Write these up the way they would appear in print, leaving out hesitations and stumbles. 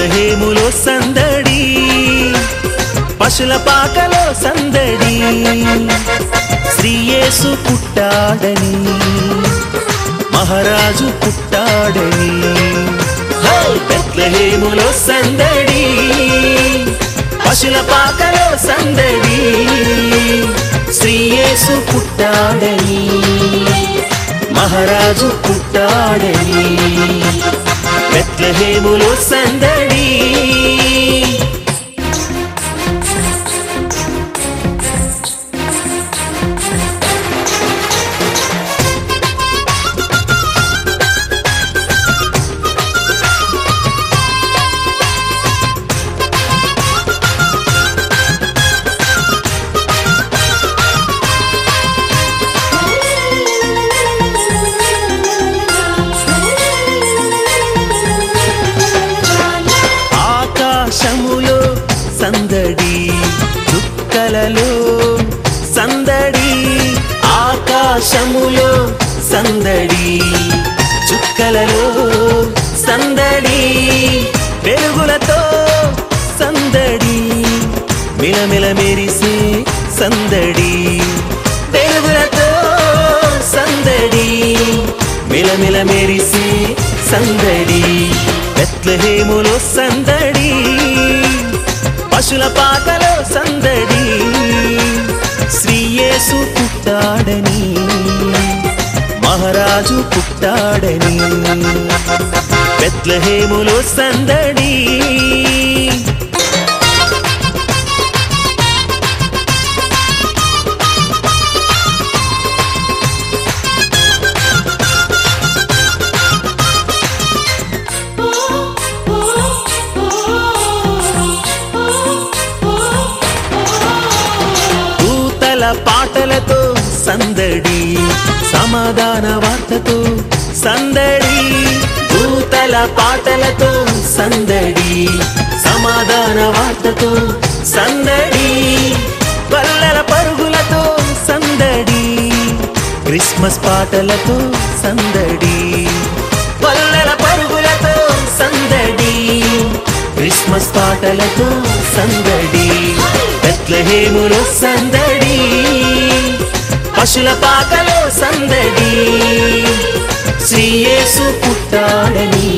బెత్లెహేములో సందడి, పశుల పాకలో సందడి, శ్రీ యేసు పుట్టాడని, మహారాజు పుట్టాడని. బెత్లెహేములో సందడి, పశుల పాకలో సందడి, శ్రీ యేసు పుట్టాడని, మహారాజు పుట్టాడని. బెత్లెహేములో సందడి. ఆకాశములో సందడి, చుక్కలలో సందడి, ఆకాశములో సందడి, చుక్కలలో సందడి, వెలుగులతో సందడి, మిలమిల మెరిసే సందడి, వెలుగులతో సందడి, మిలమిల మెరిసే సందడి. బెత్లెహేములో సందడి, పశుల పాకలో సందడి, శ్రీ యేసు పుట్టాడని, మహారాజు పుట్టాడని. బెత్లెహేములో సందడి. పాటలతో సందడి, సమాధాన వార్తతో సందడి, దూతల పాటలతో సందడి, సమాధాన వార్తతో సందడి, పల్లెల పరుగులతో సందడి, క్రిస్మస్ పాటలతో సందడి, పల్లెల పరుగులతో సందడి, క్రిస్మస్ పాటలతో సందడి. బెత్లెహేములో సందడి, పశుల పాకలో సందడి, శ్రీ యేసు పుట్టాడని,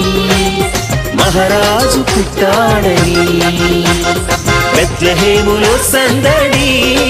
మహారాజు పుట్టాడని. బెత్లెహేములో సందడి.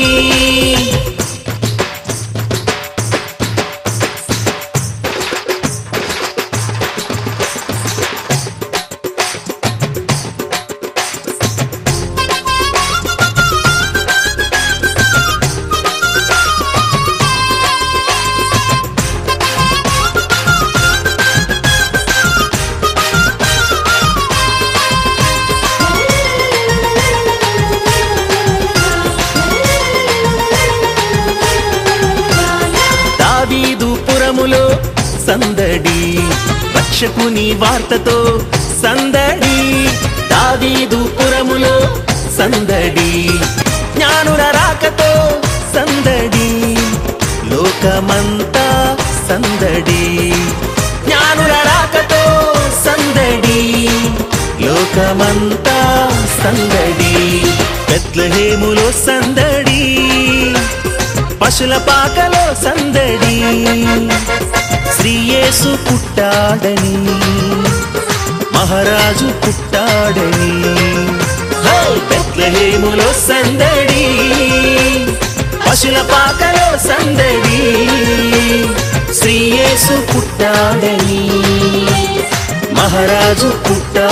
దావీదుపురములో సందడి, రక్షకుని వార్తతో సందడి, దావీదుపురములో సందడి, జ్ఞానుల రాకతో సందడి, లోకమంతా సందడి, జ్ఞానుల రాకతో సందడి, లోకమంతా సందడి. బెత్లెహేములో సందడి, పశుల పాకలో సందడి, శ్రీ యేసు పుట్టాడని, మహారాజు పుట్టాడని. బెత్లెహేములో సందడి, పశుల పాకలో సందడి, శ్రీ యేసు పుట్టాడని, మహారాజు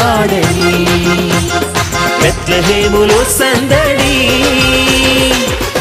పుట్టాడని. బెత్లెహేములో సందడి.